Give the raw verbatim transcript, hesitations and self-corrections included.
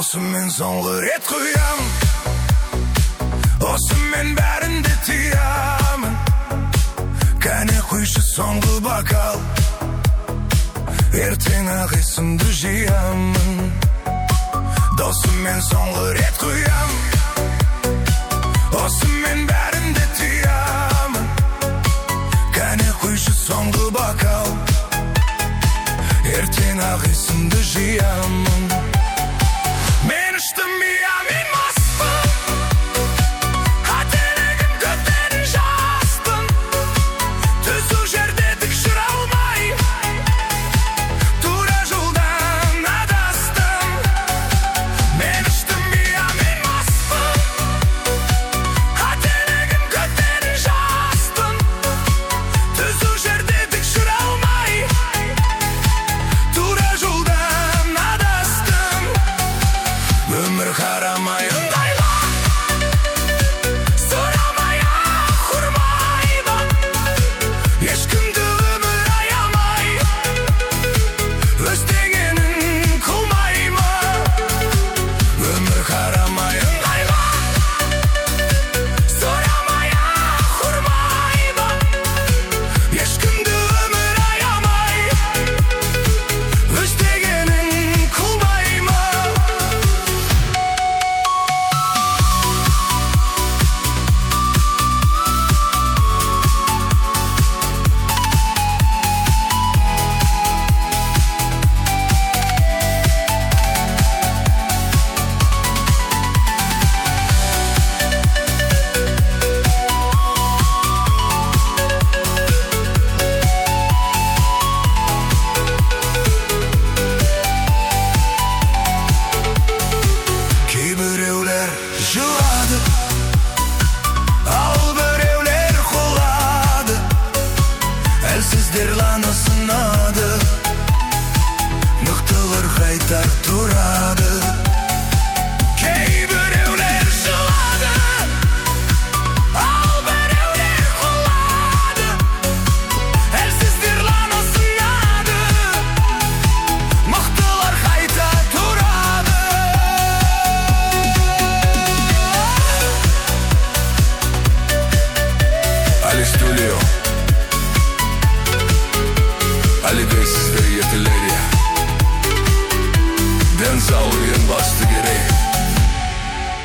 Осымен соңғы рет қоям, осымен бәрінде тиямын. Кәне құйшы соңғы бокал, ертең-ақ есімді жиямын. Досымен соңғы рет қоям, осымен бәрінде тиямын. Кәне құйшы соңғы бокал, ертең-ақ есімді жиямын. Мен іштім бия, мен маспын, қателігім көптен жаспын. Түзу жерде тік жүре алмай, тура жолдан адастым. Мен іштім бия, мен маспын, қателігім көптен жаспын. Түзу жерде тік жүре алмай, тура жолдан адастым. Өмір қарамай ыңғайла, сұрамай-ақ ұрмайды. Ешкімді өмір аямай, өз дегенін қылмаймы. Өмір қарамай ыңғайла, сұрамай-ақ ұрмайды. Ешкімді өмір аямай, өз дегенін қылмаймы. Кейбіреулер жылады, ал біреулер құлады. Әлсіздер ланы сынады, мықтылар қайтар тура.